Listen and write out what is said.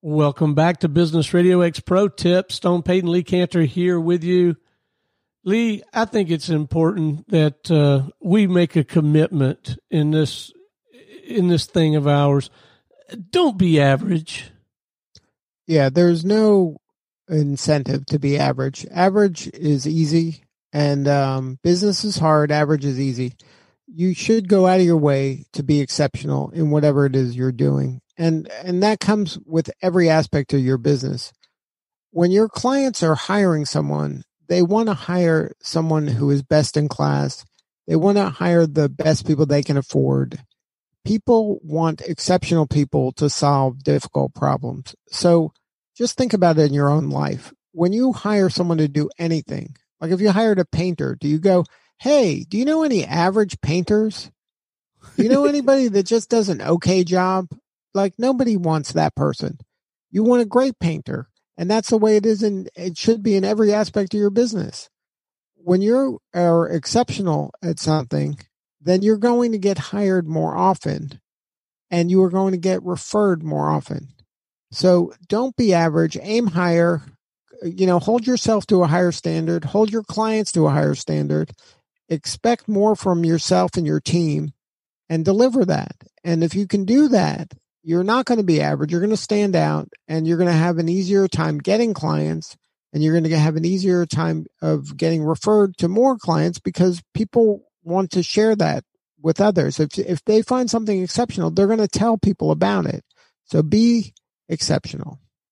Welcome back to Business Radio X Pro Tips. Stone Payton, Lee Cantor here with you. Lee, I think it's important that we make a commitment in this thing of ours. Don't be average. Yeah, there's no incentive to be average. Average is easy, and business is hard. Average is easy. You should go out of your way to be exceptional in whatever it is you're doing. And that comes with every aspect of your business. When your clients are hiring someone, they want to hire someone who is best in class. They want to hire the best people they can afford. People want exceptional people to solve difficult problems. So just think about it in your own life. When you hire someone to do anything, like if you hired a painter, do you go, hey, do you know any average painters? Do you know anybody that just does an okay job? Like nobody wants that person. You want a great painter. And that's the way it is, and it should be in every aspect of your business. When you are exceptional at something, then you're going to get hired more often, and you are going to get referred more often. So don't be average, aim higher, hold yourself to a higher standard, hold your clients to a higher standard, expect more from yourself and your team, and deliver that. And if you can do that, you're not going to be average. You're going to stand out, and you're going to have an easier time getting clients, and you're going to have an easier time of getting referred to more clients because people want to share that with others. If they find something exceptional, they're going to tell people about it. So be exceptional.